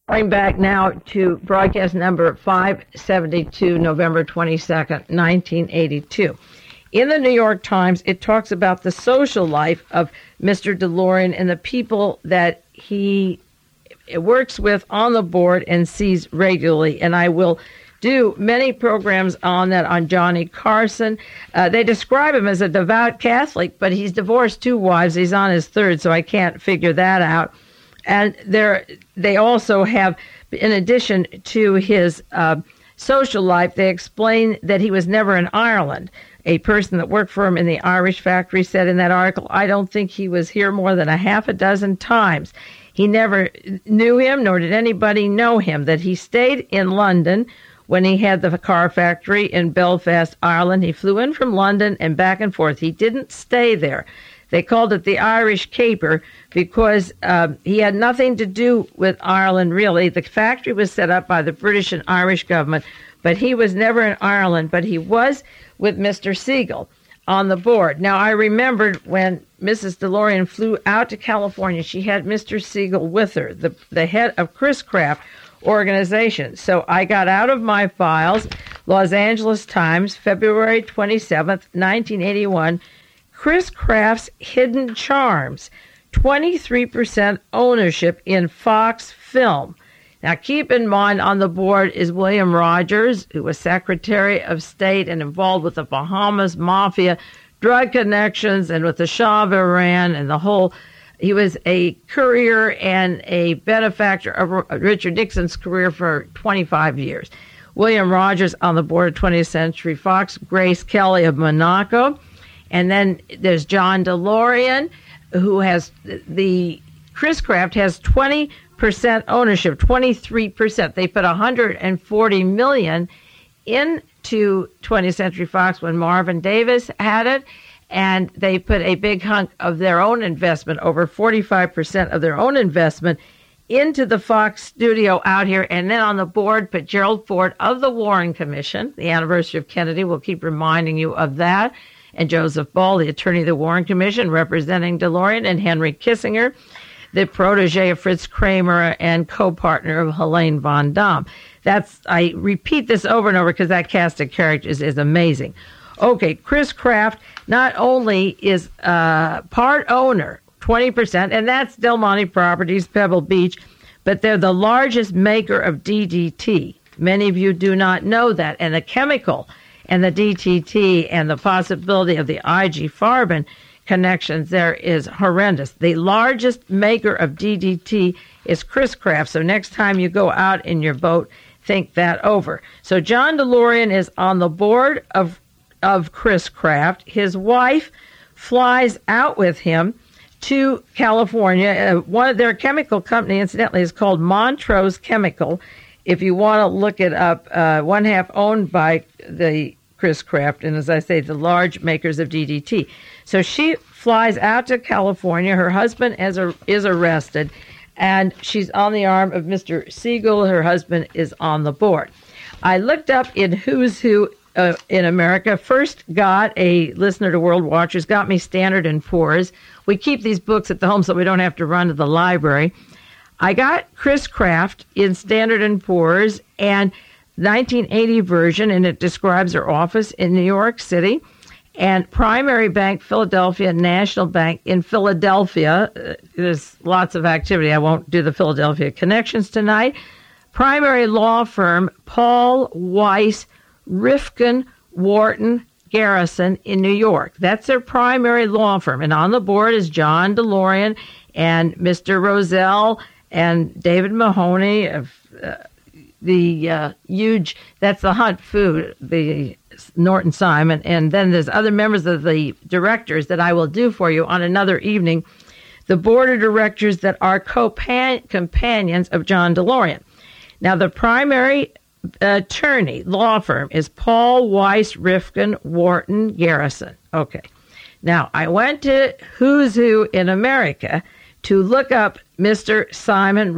Going back now to broadcast number 572, November 22nd, 1982. In the New York Times, it talks about the social life of Mr. DeLorean and the people that he works with on the board and sees regularly. And I will do many programs on that on Johnny Carson. They describe him as a devout Catholic, but he's divorced 2 wives. He's on his 3rd, so I can't figure that out. And they also have, in addition to his social life, they explain that he was never in Ireland. A person that worked for him in the Irish factory said in that article, I don't think he was here more than a half a dozen times. He never knew him, nor did anybody know him, that he stayed in London when he had the car factory in Belfast, Ireland. He flew in from London and back and forth. He didn't stay there. They called it the Irish Caper because he had nothing to do with Ireland, really. The factory was set up by the British and Irish government, but he was never in Ireland, but he was with Mr. Siegel on the board. Now, I remembered when Mrs. DeLorean flew out to California, she had Mr. Siegel with her, the head of Chris Kraft organization. So I got out of my files, Los Angeles Times, February 27th, 1981, Chris Kraft's Hidden Charms, 23% ownership in Fox Film. Now, keep in mind, on the board is William Rogers, who was Secretary of State and involved with the Bahamas Mafia, drug connections, and with the Shah of Iran and the whole. He was a courier and a benefactor of Richard Nixon's career for 25 years. William Rogers on the board of 20th Century Fox, Grace Kelly of Monaco. And then there's John DeLorean, who has Chris Kraft has 20% ownership, 23%. They put $140 million into 20th Century Fox when Marvin Davis had it, and they put a big hunk of their own investment, over 45% of their own investment, into the Fox studio out here. And then on the board put Gerald Ford of the Warren Commission. The anniversary of Kennedy, we'll keep reminding you of that. And Joseph Ball, the attorney of the Warren Commission, representing DeLorean, and Henry Kissinger, the protege of Fritz Kramer and co-partner of Helene von Damme. I repeat this over and over because that cast of characters is amazing. Okay, Chris Kraft not only is part owner, 20%, and that's Del Monte Properties, Pebble Beach, but they're the largest maker of DDT. Many of you do not know that. And the chemical and the DDT and the possibility of the IG Farben connections there is horrendous. The largest maker of DDT is Chris Kraft. So next time you go out in your boat, think that over. So John DeLorean is on the board of Chris Kraft. His wife flies out with him to California. One of their chemical company, incidentally, is called Montrose Chemical. If you want to look it up, one half owned by the Chris Kraft, and as I say, the large makers of DDT. So she flies out to California. Her husband is arrested, and she's on the arm of Mr. Siegel. Her husband is on the board. I looked up in Who's Who in America. First got a listener to World Watchers, got me Standard & Poor's. We keep these books at the home so we don't have to run to the library. I got Chris Kraft in Standard & Poor's and 1980 version, and it describes her office in New York City, and Primary Bank, Philadelphia, National Bank in Philadelphia. There's lots of activity. I won't do the Philadelphia connections tonight. Primary law firm, Paul Weiss, Rifkin, Wharton, Garrison in New York. That's their primary law firm. And on the board is John DeLorean and Mr. Roselle and David Mahoney of the huge, that's the Hunt Food, the Norton Simon. And then there's other members of the directors that I will do for you on another evening. The board of directors that are companions of John DeLorean. Now, the primary attorney law firm is Paul Weiss, Rifkin, Wharton, Garrison. Okay. Now, I went to Who's Who in America to look up Mr. Simon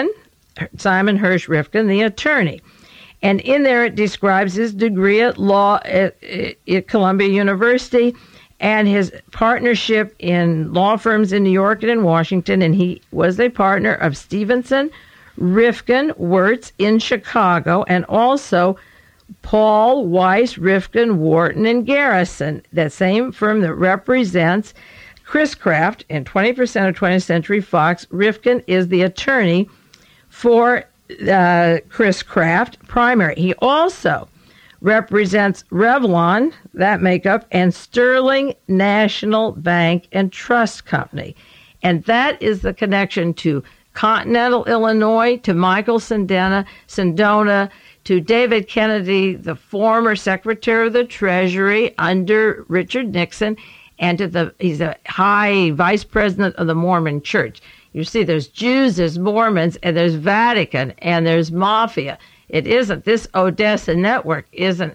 Hirsch Rifkin, the attorney. And in there it describes his degree at law at Columbia University and his partnership in law firms in New York and in Washington. And he was a partner of Stevenson, Rifkin Wirtz in Chicago, and also Paul Weiss, Rifkin, Wharton, and Garrison, that same firm that represents Chris Kraft and 20% of 20th Century Fox. Rifkin is the attorney for Chris Kraft primary. He also represents Revlon, that makeup, and Sterling National Bank and Trust Company. And that is the connection to Continental Illinois, to Michael Sindona, to David Kennedy, the former Secretary of the Treasury under Richard Nixon, and he's a high vice president of the Mormon Church. You see, there's Jews, there's Mormons, and there's Vatican, and there's Mafia. It isn't, this Odessa network isn't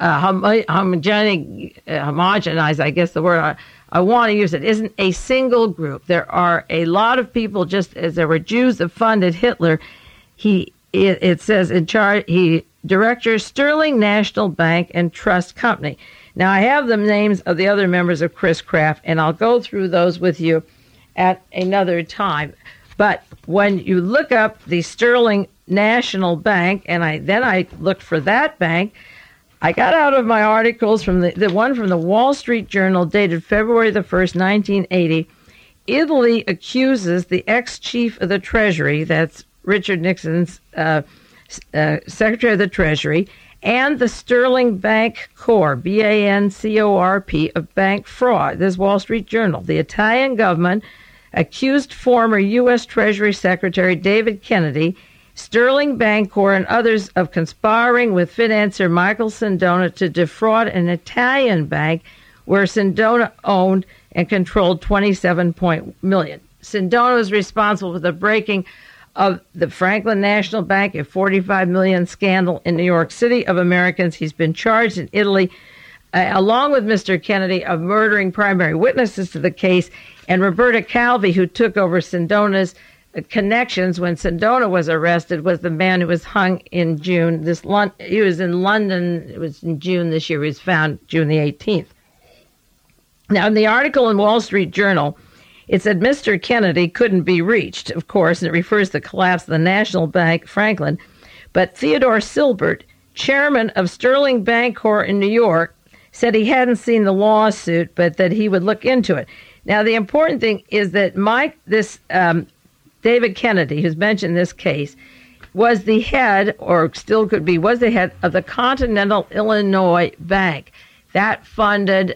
homogenized, I guess the word I want to use it, isn't a single group. There are a lot of people, just as there were Jews that funded Hitler. It says in charge, he directors Sterling National Bank and Trust Company. Now, I have the names of the other members of Chris Kraft, and I'll go through those with you at another time. But when you look up the Sterling National Bank, and I looked for that bank, I got out of my articles from the one from the Wall Street Journal dated February the 1st, 1980. Italy accuses the ex-chief of the Treasury, that's Richard Nixon's Secretary of the Treasury, and the Sterling Bank Corp, BANCORP, of bank fraud. This Wall Street Journal. The Italian government accused former U.S. Treasury Secretary David Kennedy, Sterling Bancorp, and others of conspiring with financier Michael Sindona to defraud an Italian bank where Sindona owned and controlled $27 million. Sindona was responsible for the breaking of the Franklin National Bank, a $45 million scandal in New York City of Americans. He's been charged in Italy, along with Mr. Kennedy, of murdering primary witnesses to the case, and Roberta Calvi, who took over Sindona's connections when Sindona was arrested, was the man who was hung in June. He was in London. It was in June this year. He was found June the 18th. Now, in the article in Wall Street Journal, it said Mr. Kennedy couldn't be reached, of course, and it refers to the collapse of the National Bank, Franklin. But Theodore Silbert, chairman of Sterling Bancorp in New York, said he hadn't seen the lawsuit, but that he would look into it. Now, the important thing is that David Kennedy, who's mentioned this case, was the head, or still could be, was the head of the Continental Illinois Bank. That funded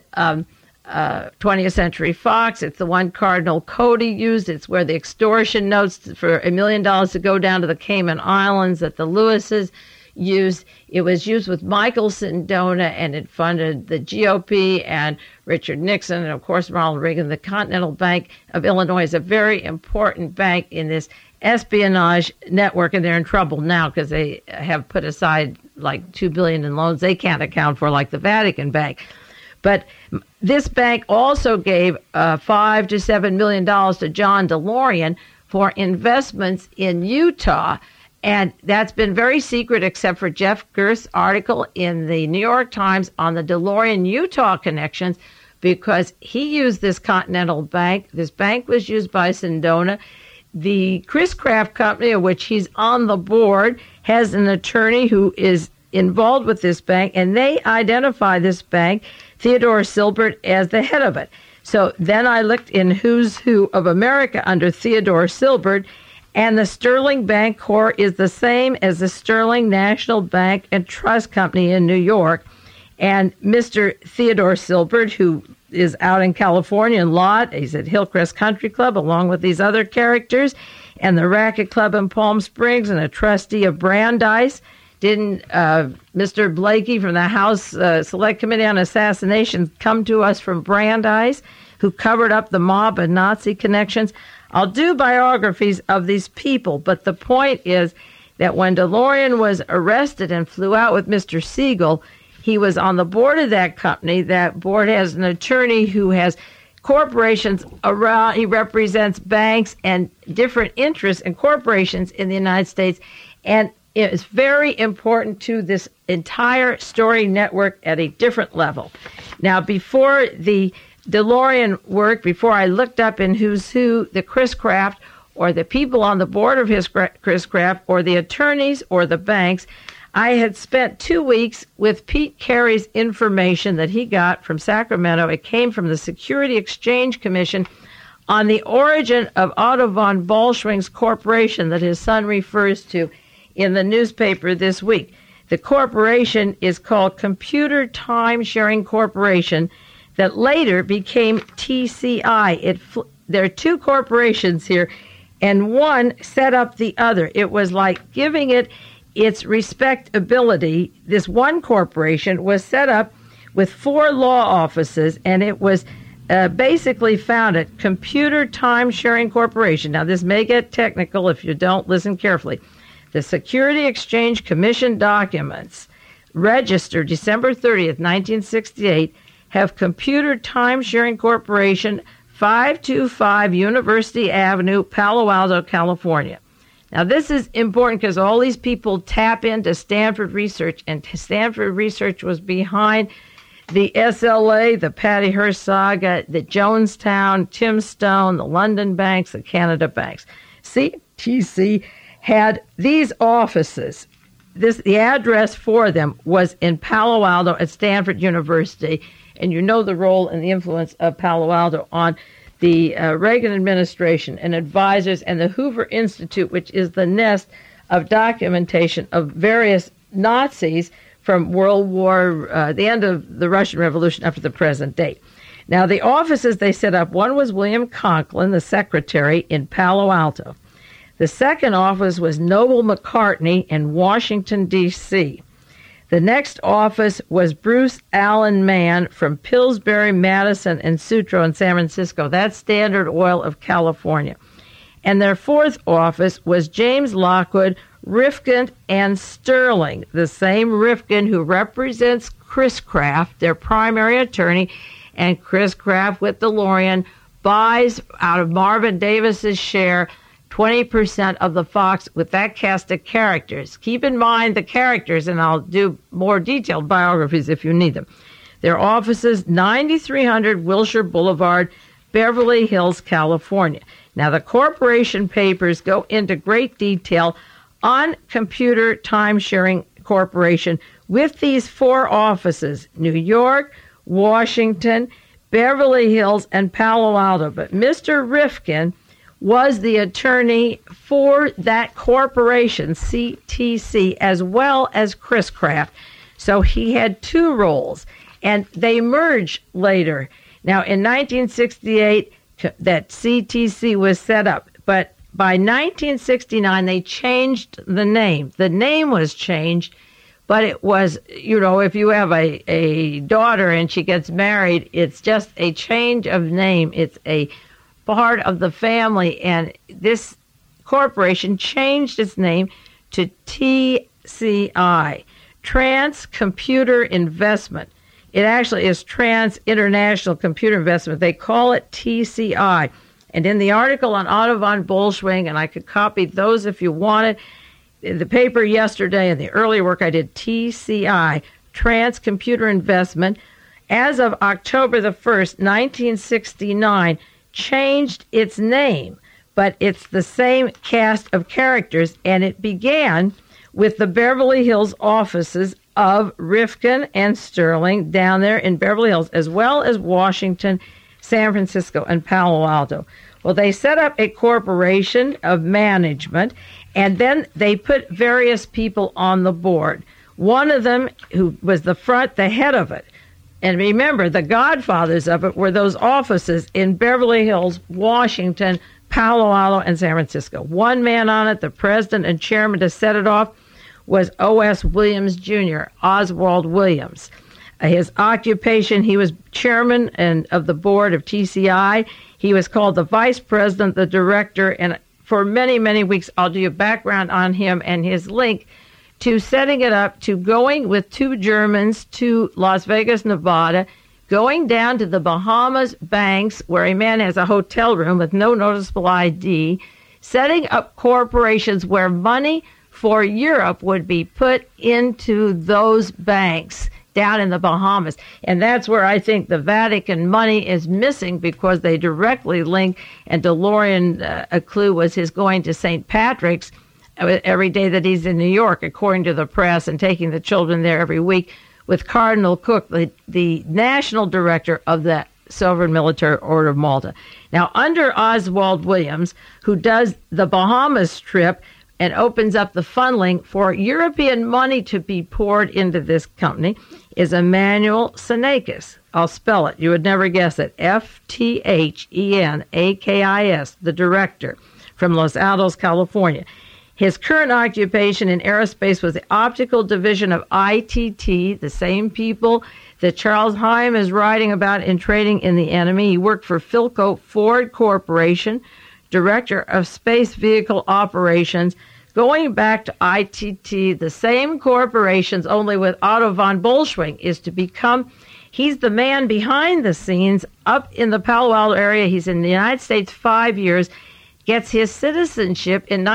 20th Century Fox. It's the one Cardinal Cody used. It's where the extortion notes for $1 million to go down to the Cayman Islands that the Lewises used. It was used with Michael Sindona, and it funded the GOP and Richard Nixon, and of course Ronald Reagan. The Continental Bank of Illinois is a very important bank in this espionage network, and they're in trouble now because they have put aside like $2 billion in loans they can't account for, like the Vatican Bank. But this bank also gave $5 to $7 million to John DeLorean for investments in Utah. And that's been very secret, except for Jeff Gerst's article in the New York Times on the DeLorean Utah connections, because he used this Continental Bank. This bank was used by Sindona. The Chris Kraft Company, of which he's on the board, has an attorney who is involved with this bank, and they identify this bank, Theodore Silbert, as the head of it. So then I looked in Who's Who of America under Theodore Silbert, and the Sterling Bancorp is the same as the Sterling National Bank and Trust Company in New York. And Mr. Theodore Silbert, who is out in California in Lott, he's at Hillcrest Country Club along with these other characters, and the Racket Club in Palm Springs, and a trustee of Brandeis. Didn't Mr. Blakey from the House Select Committee on Assassinations come to us from Brandeis, who covered up the mob and Nazi connections? I'll do biographies of these people, but the point is that when DeLorean was arrested and flew out with Mr. Siegel, he was on the board of that company. That board has an attorney who has corporations around. He represents banks and different interests and corporations in the United States, and it is very important to this entire story network at a different level. Now, before the DeLorean work, before I looked up in Who's Who, the Chris Kraft, or the people on the board of Chris Kraft or the attorneys or the banks. I had spent 2 weeks with Pete Carey's information that he got from Sacramento. It came from the Security Exchange Commission on the origin of Otto von Bolschwing's corporation that his son refers to in the newspaper this week. The corporation is called Computer Time Sharing Corporation that later became TCI. There are two corporations here, and one set up the other. It was like giving it its respectability. This one corporation was set up with 4 law offices, and it was basically founded Computer Time Sharing Corporation. Now, this may get technical if you don't listen carefully. The Security Exchange Commission documents, registered December 30th, 1968, have Computer Time Sharing Corporation, 525 University Avenue, Palo Alto, California. Now, this is important because all these people tap into Stanford Research, and Stanford Research was behind the SLA, the Patty Hearst saga, the Jonestown, Tim Stone, the London banks, the Canada banks. CTC had these offices. The address for them was in Palo Alto at Stanford University, and you know the role and the influence of Palo Alto on the Reagan administration and advisors, and the Hoover Institute, which is the nest of documentation of various Nazis from World War, the end of the Russian Revolution up to the present date. Now, the offices they set up, one was William Conklin, the secretary, in Palo Alto. The second office was Noble McCartney in Washington, D.C. The next office was Bruce Allen Mann from Pillsbury, Madison, and Sutro in San Francisco. That's Standard Oil of California. And their fourth office was James Lockwood, Rifkin, and Sterling, the same Rifkin who represents Chris Kraft, their primary attorney, and Chris Kraft with DeLorean buys out of Marvin Davis's share 20% of the Fox with that cast of characters. Keep in mind the characters, and I'll do more detailed biographies if you need them. Their offices, 9300 Wilshire Boulevard, Beverly Hills, California. Now, the corporation papers go into great detail on Computer Time Sharing Corporation with these 4 offices, New York, Washington, Beverly Hills, and Palo Alto. But Mr. Rifkin was the attorney for that corporation, CTC, as well as Chris Kraft. So he had 2 roles, and they merged later. Now, in 1968, that CTC was set up, but by 1969, they changed the name. The name was changed, but it was, if you have a daughter and she gets married, it's just a change of name. It's a part of the family, and this corporation changed its name to TCI, Trans Computer Investment. It actually is Trans International Computer Investment. They call it TCI. And in the article on Otto von Bolschwing, and I could copy those if you wanted, in the paper yesterday and the earlier work I did, TCI, Trans Computer Investment, as of October the 1st, 1969, changed its name, but it's the same cast of characters, and it began with the Beverly Hills offices of Rifkin and Sterling down there in Beverly Hills, as well as Washington, San Francisco, and Palo Alto. Well, they set up a corporation of management, and then they put various people on the board. One of them, who was the head of it, and remember, the godfathers of it were those offices in Beverly Hills, Washington, Palo Alto, and San Francisco. One man on it, the president and chairman to set it off, was O.S. Williams Jr., Oswald Williams. His occupation, he was chairman of the board of TCI. He was called the vice president, the director, and for many, many weeks, I'll do a background on him and his link to setting it up, to going with 2 Germans to Las Vegas, Nevada, going down to the Bahamas banks where a man has a hotel room with no noticeable ID, setting up corporations where money for Europe would be put into those banks down in the Bahamas. And that's where I think the Vatican money is missing, because they directly link, and DeLorean, a clue was his going to St. Patrick's every day that he's in New York, according to the press, and taking the children there every week with Cardinal Cook, the national director of the Sovereign Military Order of Malta. Now, under Oswald Williams, who does the Bahamas trip and opens up the funneling for European money to be poured into this company, is Emmanuel Tsenakis. I'll spell it. You would never guess it. F-T-H-E-N-A-K-I-S, the director from Los Altos, California. His current occupation in aerospace was the optical division of ITT, the same people that Charles Hyam is writing about in Trading in the Enemy. He worked for Philco Ford Corporation, director of space vehicle operations, going back to ITT, the same corporations, only with Otto von Bolschwing is to become. He's the man behind the scenes up in the Palo Alto area. He's in the United States 5 years, gets his citizenship in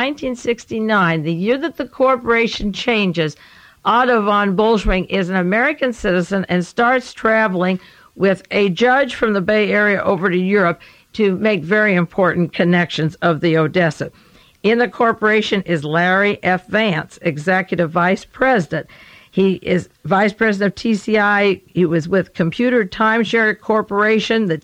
1969, the year that the corporation changes. Otto von Bolschwing is an American citizen and starts traveling with a judge from the Bay Area over to Europe to make very important connections of the Odessa. In the corporation is Larry F. Vance, executive vice president. He is vice president of TCI. He was with Computer Timeshare Corporation, the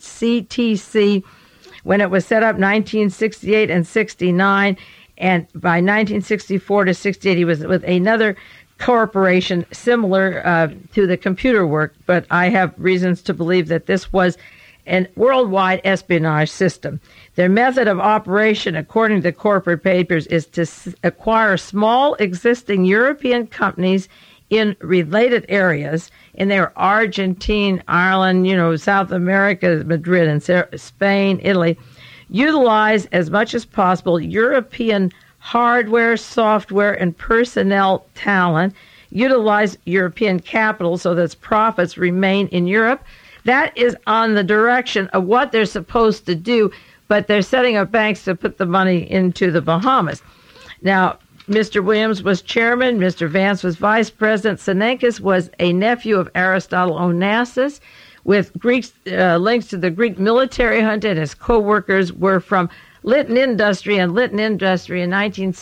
CTC, when it was set up 1968 and 69. And by 1964 to 68, he was with another corporation similar to the computer work. But I have reasons to believe that this was a worldwide espionage system. Their method of operation, according to corporate papers, is to acquire small existing European companies in related areas, and they're Argentina, Ireland, South America, Madrid, and Spain, Italy, utilize as much as possible European hardware, software, and personnel talent, utilize European capital so that profits remain in Europe. That is on the direction of what they're supposed to do, but they're setting up banks to put the money into the Bahamas. Now, Mr. Williams was chairman. Mr. Vance was vice president. Tsenakis was a nephew of Aristotle Onassis, with Greek links to the Greek military junta, and his co-workers were from Litton Industry, and Litton Industry in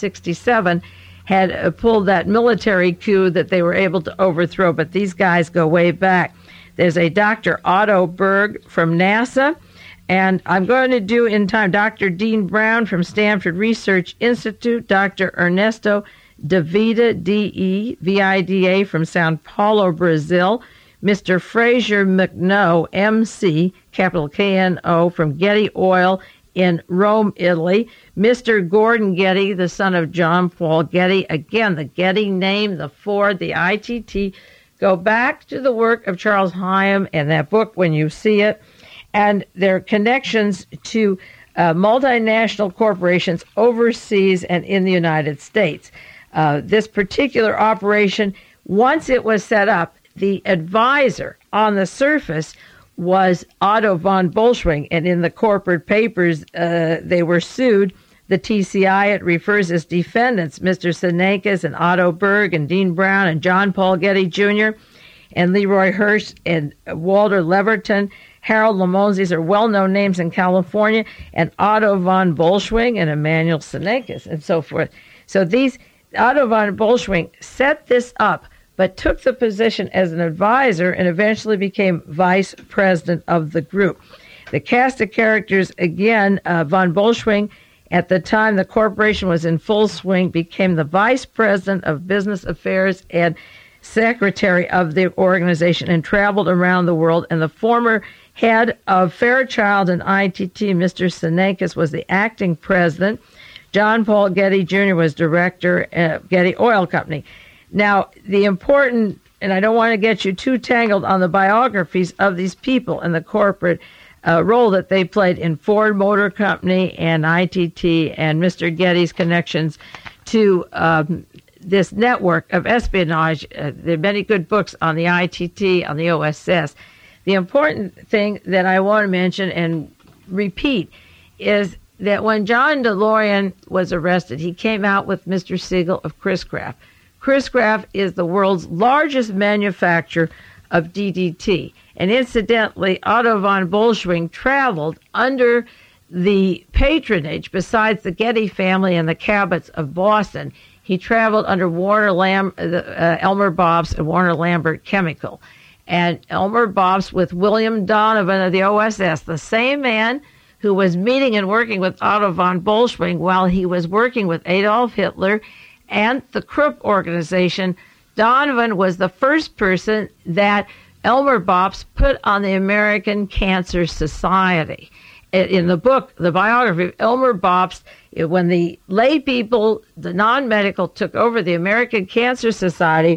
1967 had pulled that military coup that they were able to overthrow, but these guys go way back. There's a Dr. Otto Berg from NASA, and I'm going to do in time Dr. Dean Brown from Stanford Research Institute, Dr. Ernesto Davida, D-E-V-I-D-A, from Sao Paulo, Brazil, Mr. Fraser McNo, M-C, capital K-N-O, from Getty Oil in Rome, Italy, Mr. Gordon Getty, the son of John Paul Getty, again, the Getty name, the Ford, the ITT, go back to the work of Charles Hyam and that book, When You See It, and their connections to multinational corporations overseas and in the United States. This particular operation, once it was set up, the advisor on the surface was Otto von Bolschwing, and in the corporate papers, they were sued. The TCI, it refers as defendants, Mr. Tsenakis and Otto Berg and Dean Brown and John Paul Getty Jr. and Leroy Hirsch and Walter Leverton, Harold Lamons. These are well-known names in California, and Otto von Bolschwing and Emmanuel Tsenakis and so forth. So these, Otto von Bolschwing set this up, but took the position as an advisor and eventually became vice president of the group. The cast of characters, again, von Bolschwing, at the time the corporation was in full swing, became the vice president of business affairs and secretary of the organization and traveled around the world. And the former head of Fairchild and ITT, Mr. Tsenakis, was the acting president. John Paul Getty Jr. was director of Getty Oil Company. Now, the important, and I don't want to get you too tangled on the biographies of these people and the corporate role that they played in Ford Motor Company and ITT and Mr. Getty's connections to this network of espionage. There are many good books on the ITT, on the OSS. The important thing that I want to mention and repeat is that when John DeLorean was arrested, he came out with Mr. Siegel of Chris-Craft. Chris-Craft is the world's largest manufacturer of DDT. And incidentally, Otto von Bolschwing traveled under the patronage, besides the Getty family and the Cabots of Boston, he traveled under Elmer Bobbs and Warner Lambert Chemical. And Elmer Bobbs with William Donovan of the OSS, the same man who was meeting and working with Otto von Bolschwing while he was working with Adolf Hitler and the Krupp organization. Donovan was the first person that Elmer Bobbs put on the American Cancer Society. In the book, the biography of Elmer Bobbs, when the lay people, the non-medical, took over the American Cancer Society,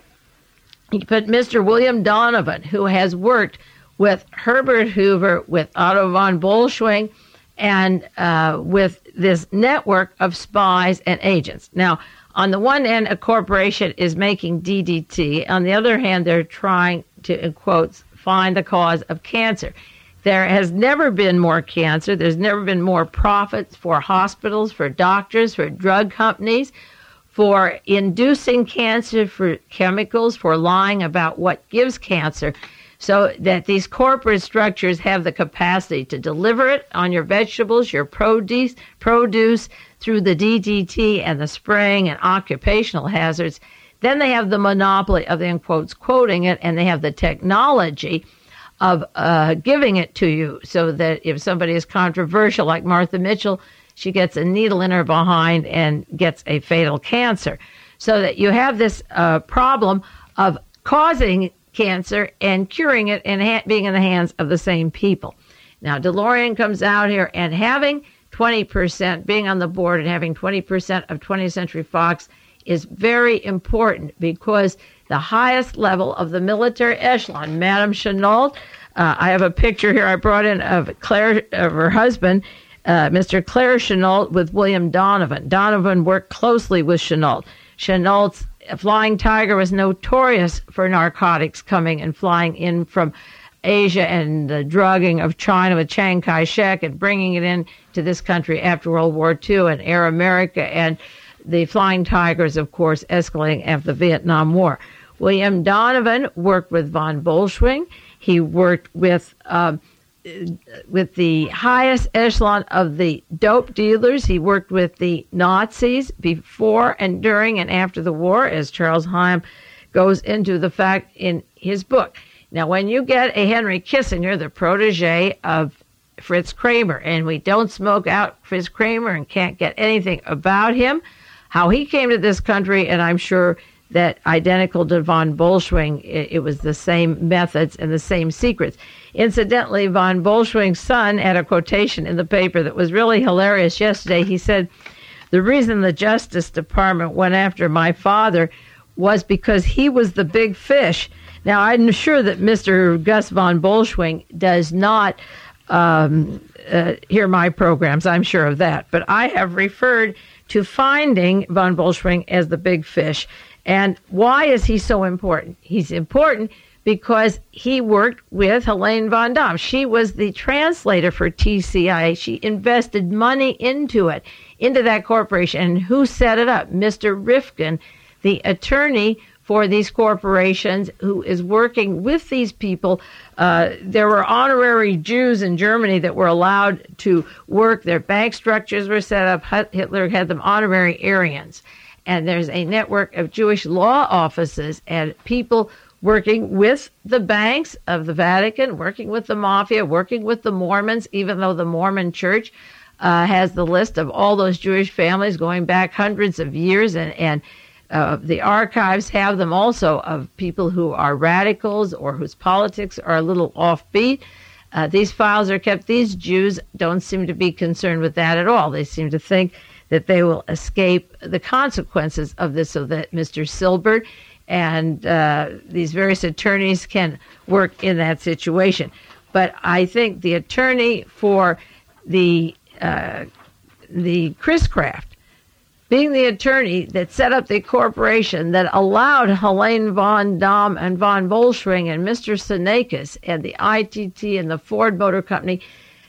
he put Mr. William Donovan, who has worked with Herbert Hoover, with Otto von Bolschwing, and with this network of spies and agents. Now, on the one hand, a corporation is making DDT. On the other hand, they're trying to, in quotes, find the cause of cancer. There has never been more cancer. There's never been more profits for hospitals, for doctors, for drug companies, for inducing cancer, for chemicals, for lying about what gives cancer, so that these corporate structures have the capacity to deliver it on your vegetables, your produce through the DDT and the spraying and occupational hazards. Then they have the monopoly of the, in quotes, quoting it, and they have the technology of giving it to you, so that if somebody is controversial, like Martha Mitchell, she gets a needle in her behind and gets a fatal cancer. So that you have this problem of causing cancer and curing it and being in the hands of the same people. Now, DeLorean comes out here, and having 20%, being on the board and having 20% of 20th Century Fox is very important, because the highest level of the military echelon, Madame Chennault, I have a picture here I brought in of her husband, Mr. Claire Chennault, with William Donovan. Donovan worked closely with Chennault. Chennault's Flying Tiger was notorious for narcotics coming and flying in from Asia, and the drugging of China with Chiang Kai-shek and bringing it in to this country after World War II, and Air America, and the Flying Tigers, of course, escalating after the Vietnam War. William Donovan worked with von Bolschwing. He worked with the highest echelon of the dope dealers. He worked with the Nazis before and during and after the war, as Charles Heim goes into the fact in his book. Now, when you get a Henry Kissinger, the protege of Fritz Kramer, and we don't smoke out Fritz Kramer and can't get anything about him, how he came to this country, and I'm sure that identical to von Bolschwing, it was the same methods and the same secrets. Incidentally, von Bolschwing's son had a quotation in the paper that was really hilarious yesterday. He said, "The reason the Justice Department went after my father was because he was the big fish." Now, I'm sure that Mr. Gus von Bolschwing does not hear my programs. I'm sure of that. But I have referred to finding von Bolschwing as the big fish. And why is he so important? He's important because he worked with Helene von Damm. She was the translator for TCI. She invested money into it, into that corporation. And who set it up? Mr. Rifkin, the attorney for these corporations, who is working with these people. There were honorary Jews in Germany that were allowed to work. Their bank structures were set up. Hitler had them honorary Aryans. And there's a network of Jewish law offices and people working with the banks of the Vatican, working with the mafia, working with the Mormons, even though the Mormon Church has the list of all those Jewish families going back hundreds of years, and the archives have them also of people who are radicals or whose politics are a little offbeat. These files are kept. These Jews don't seem to be concerned with that at all. They seem to think that they will escape the consequences of this, so that Mr. Silbert and these various attorneys can work in that situation. But I think the attorney for the Chris Kraft, being the attorney that set up the corporation that allowed Helene von Damm and von Bolschwing and Mr. Sinakis and the ITT and the Ford Motor Company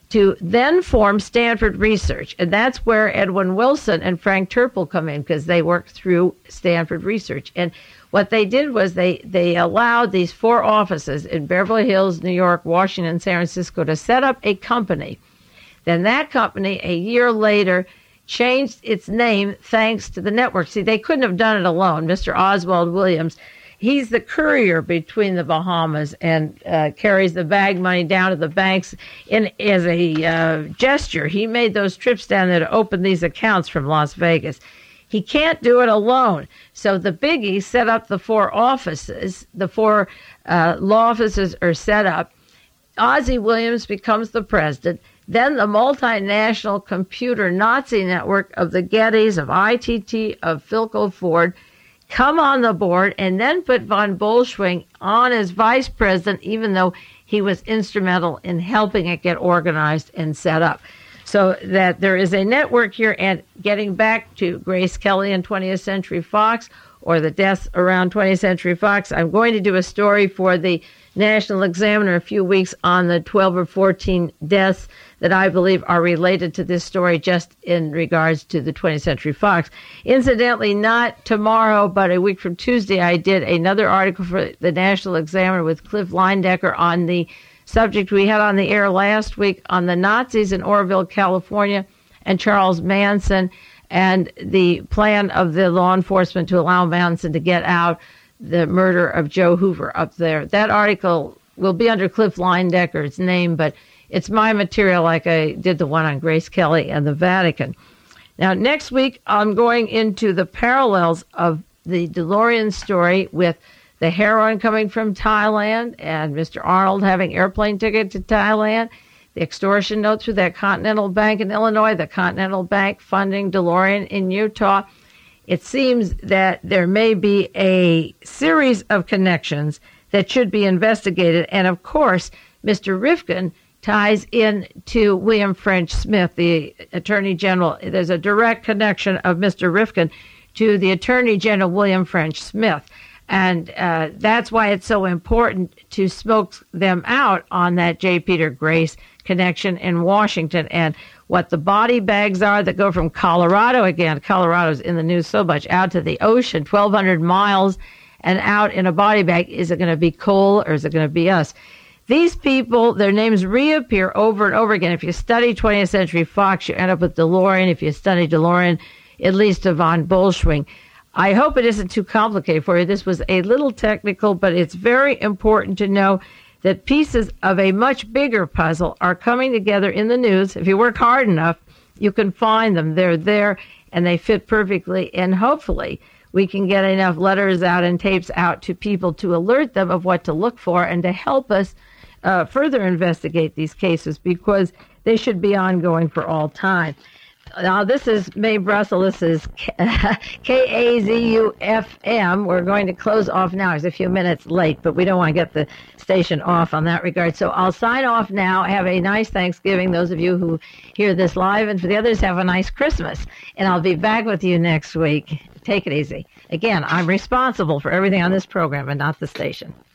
to then form Stanford Research. And that's where Edwin Wilson and Frank Turple come in, because they worked through Stanford Research. And what they did was they allowed these 4 offices in Beverly Hills, New York, Washington, San Francisco to set up a company. Then that company, a year later, changed its name thanks to the network. See, they couldn't have done it alone. Mr. Oswald Williams, he's the courier between the Bahamas and carries the bag money down to the banks as a gesture. He made those trips down there to open these accounts from Las Vegas. He can't do it alone. So the biggie set up the 4 offices. The 4 law offices are set up. Ozzie Williams becomes the president. Then the multinational computer Nazi network of the Gettys, of ITT, of Philco Ford come on the board, and then put von Bolschwing on as vice president, even though he was instrumental in helping it get organized and set up. So that there is a network here. And getting back to Grace Kelly and 20th Century Fox, or the deaths around 20th Century Fox, I'm going to do a story for the National Examiner in a few weeks on the 12 or 14 deaths that I believe are related to this story, just in regards to the 20th Century Fox. Incidentally, not tomorrow, but a week from Tuesday, I did another article for the National Examiner with Cliff Leindecker on the subject we had on the air last week on the Nazis in Oroville, California, and Charles Manson, and the plan of the law enforcement to allow Manson to get out, the murder of Joe Hoover up there. That article will be under Cliff Leindecker's name, but it's my material, like I did the one on Grace Kelly and the Vatican. Now, next week, I'm going into the parallels of the DeLorean story with the heroin coming from Thailand and Mr. Arnold having airplane ticket to Thailand, the extortion note through that Continental Bank in Illinois, the Continental Bank funding DeLorean in Utah. It seems that there may be a series of connections that should be investigated. And of course, Mr. Rifkin ties in to William French Smith, the Attorney General. There's a direct connection of Mr. Rifkin to the Attorney General William French Smith. And that's why it's so important to smoke them out on that J. Peter Grace connection in Washington, and what the body bags are that go from Colorado, again, Colorado's in the news so much, out to the ocean, 1,200 miles, and out in a body bag. Is it going to be coal, or is it going to be us? These people, their names reappear over and over again. If you study 20th Century Fox, you end up with DeLorean. If you study DeLorean, it leads to von Bolschwing. I hope it isn't too complicated for you. This was a little technical, but it's very important to know that pieces of a much bigger puzzle are coming together in the news. If you work hard enough, you can find them. They're there, and they fit perfectly. And hopefully we can get enough letters out and tapes out to people to alert them of what to look for and to help us further investigate these cases, because they should be ongoing for all time. Now, this is Mae Brussel. This is KAZU-FM. We're going to close off now. It's a few minutes late, but we don't want to get the station off on that regard. So I'll sign off now. Have a nice Thanksgiving, those of you who hear this live, and for the others, have a nice Christmas. And I'll be back with you next week. Take it easy. Again, I'm responsible for everything on this program and not the station.